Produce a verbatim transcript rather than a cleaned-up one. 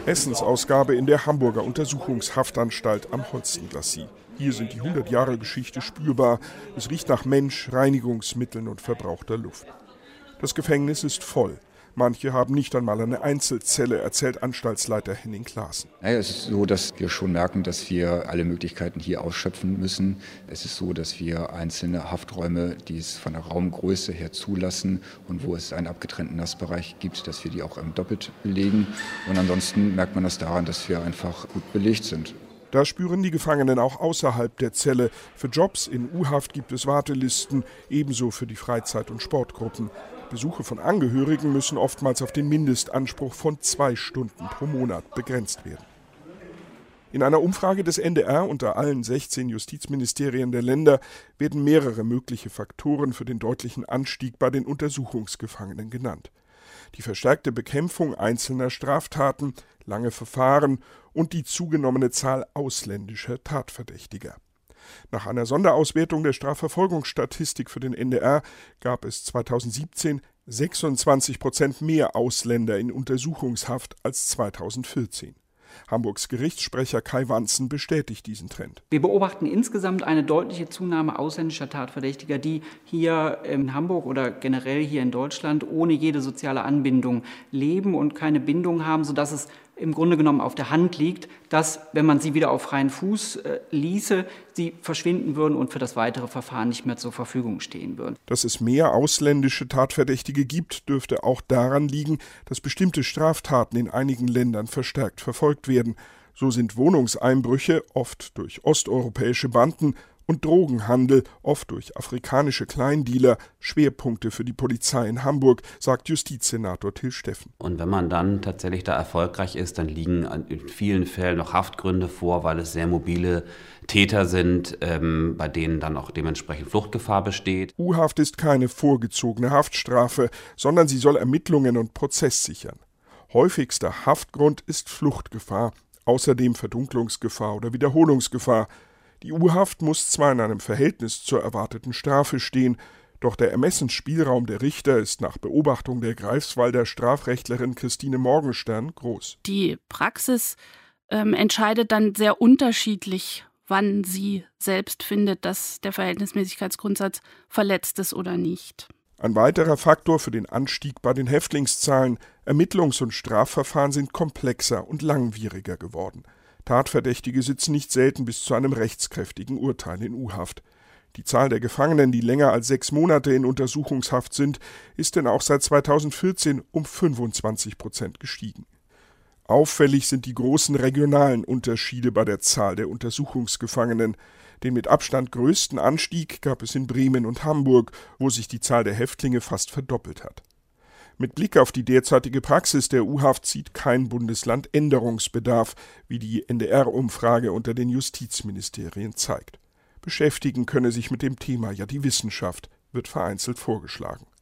Essensausgabe in der Hamburger Untersuchungshaftanstalt am Holstenglassie. Hier sind die hundert Jahre Geschichte spürbar. Es riecht nach Mensch, Reinigungsmitteln und verbrauchter Luft. Das Gefängnis ist voll. Manche haben nicht einmal eine Einzelzelle, erzählt Anstaltsleiter Henning Klaassen. Naja, es ist so, dass wir schon merken, dass wir alle Möglichkeiten hier ausschöpfen müssen. Es ist so, dass wir einzelne Hafträume, die es von der Raumgröße her zulassen und wo es einen abgetrennten Nassbereich gibt, dass wir die auch doppelt belegen. Und ansonsten merkt man das daran, dass wir einfach gut belegt sind. Da spüren die Gefangenen auch außerhalb der Zelle. Für Jobs in U-Haft gibt es Wartelisten, ebenso für die Freizeit- und Sportgruppen. Besuche von Angehörigen müssen oftmals auf den Mindestanspruch von zwei Stunden pro Monat begrenzt werden. In einer Umfrage des N D R unter allen sechzehn Justizministerien der Länder werden mehrere mögliche Faktoren für den deutlichen Anstieg bei den Untersuchungsgefangenen genannt. Die verstärkte Bekämpfung einzelner Straftaten, lange Verfahren und die zugenommene Zahl ausländischer Tatverdächtiger. Nach einer Sonderauswertung der Strafverfolgungsstatistik für den N D R gab es zweitausendsiebzehn sechsundzwanzig Prozent mehr Ausländer in Untersuchungshaft als zweitausendvierzehn. Hamburgs Gerichtssprecher Kai Wanzen bestätigt diesen Trend. Wir beobachten insgesamt eine deutliche Zunahme ausländischer Tatverdächtiger, die hier in Hamburg oder generell hier in Deutschland ohne jede soziale Anbindung leben und keine Bindung haben, sodass es im Grunde genommen auf der Hand liegt, dass, wenn man sie wieder auf freien Fuß äh, ließe, sie verschwinden würden und für das weitere Verfahren nicht mehr zur Verfügung stehen würden. Dass es mehr ausländische Tatverdächtige gibt, dürfte auch daran liegen, dass bestimmte Straftaten in einigen Ländern verstärkt verfolgt werden. So sind Wohnungseinbrüche, oft durch osteuropäische Banden, und Drogenhandel, oft durch afrikanische Kleindealer, Schwerpunkte für die Polizei in Hamburg, sagt Justizsenator Till Steffen. Und wenn man dann tatsächlich da erfolgreich ist, dann liegen in vielen Fällen noch Haftgründe vor, weil es sehr mobile Täter sind, ähm, bei denen dann auch dementsprechend Fluchtgefahr besteht. U-Haft ist keine vorgezogene Haftstrafe, sondern sie soll Ermittlungen und Prozess sichern. Häufigster Haftgrund ist Fluchtgefahr, außerdem Verdunklungsgefahr oder Wiederholungsgefahr. Die U-Haft muss zwar in einem Verhältnis zur erwarteten Strafe stehen, doch der Ermessensspielraum der Richter ist nach Beobachtung der Greifswalder Strafrechtlerin Christine Morgenstern groß. Die Praxis ähm, entscheidet dann sehr unterschiedlich, wann sie selbst findet, dass der Verhältnismäßigkeitsgrundsatz verletzt ist oder nicht. Ein weiterer Faktor für den Anstieg bei den Häftlingszahlen: Ermittlungs- und Strafverfahren sind komplexer und langwieriger geworden. Tatverdächtige sitzen nicht selten bis zu einem rechtskräftigen Urteil in U-Haft. Die Zahl der Gefangenen, die länger als sechs Monate in Untersuchungshaft sind, ist denn auch seit zweitausendvierzehn um fünfundzwanzig Prozent gestiegen. Auffällig sind die großen regionalen Unterschiede bei der Zahl der Untersuchungsgefangenen. Den mit Abstand größten Anstieg gab es in Bremen und Hamburg, wo sich die Zahl der Häftlinge fast verdoppelt hat. Mit Blick auf die derzeitige Praxis der U-Haft sieht kein Bundesland Änderungsbedarf, wie die N D R-Umfrage unter den Justizministerien zeigt. Beschäftigen könne sich mit dem Thema ja die Wissenschaft, wird vereinzelt vorgeschlagen.